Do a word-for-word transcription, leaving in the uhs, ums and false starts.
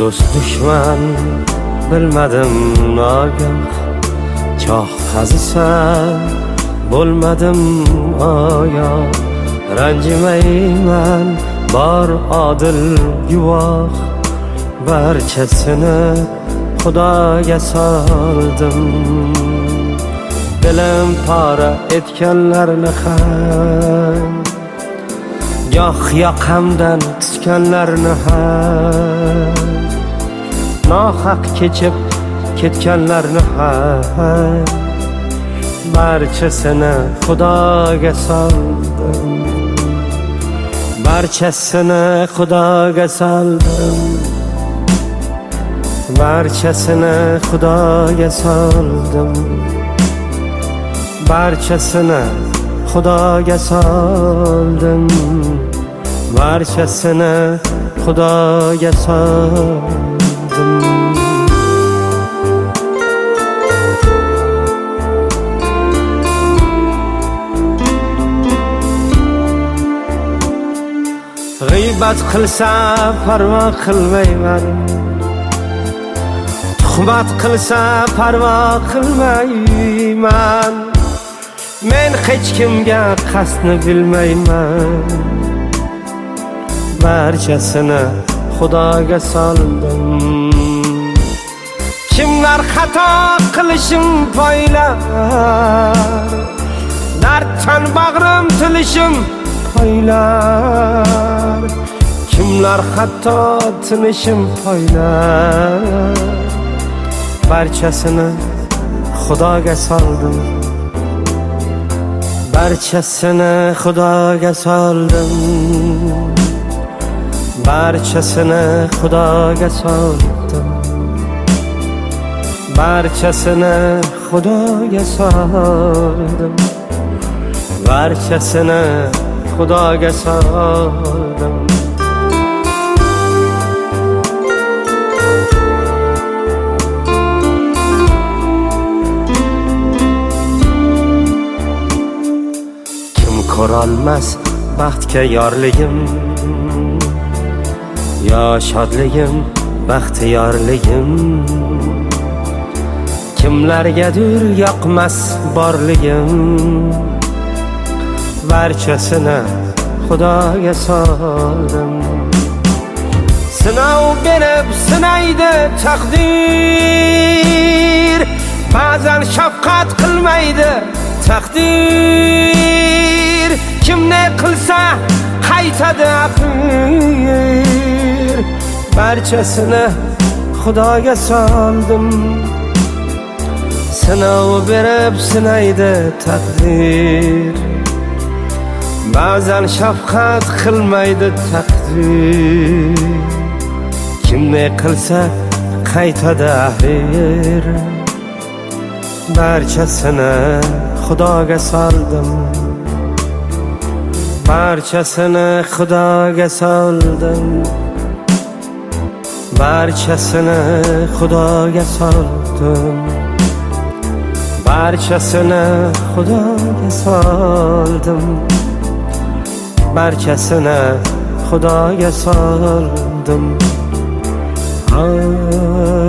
do'st dushman bilmadim nogoh, choh qazisan bo'lmadim oyo. Ranjimayman bor odil guvoh, barchasini Xudoga soldim. Dilim pora etganlarni ham, goh yoqamdan tutganlarni ham, nohaq kechib ketganlarni ham, barchasini Xudoga soldim. Barchasini Xudoga soldim. Barchasini Xudoga soldim. Barchasini Xudoga soldim. Barchasini Xudoga soldim. G'iybat qilsa parvo qilmayman, tuhmat qilsa parvo qilmayman. Men hech kimga qasdni bilmayman. Barchasini Xudoga soldim. Kimlar xato qilishim poylar, darddan bag'rim tilishim poylar. Kimlar hatto tinishim poylar. Barchasini Xudoga soldim. Barchasini Xudoga soldim. Barchasini Xudoga soldim. Barchasini Xudoga soldim. Barchasini Xudoga soldim. Kim ko'rolmas baxtga yorligim, yo shodligim, baxtiyorligim. Kimlargadir yoqmas borligim. Barchasini Xudoga soldim. Sinov berib sinaydi taqdir, ba'zan shafqat qilmaydi taqdir. Kim ne qilsa qaytadi axir. Barchasini Xudoga soldim. Sinov berib sinaydi taqdir, ba'zan shafqat qilmaydi taqdir. Kim ne qilsa qaytadi axir. Barchasini Xudoga soldim. Barchasini Xudoga soldim. Barchasini Xudoga soldim. Barchasini Xudoga soldim. Barchasini Xudoga soldim.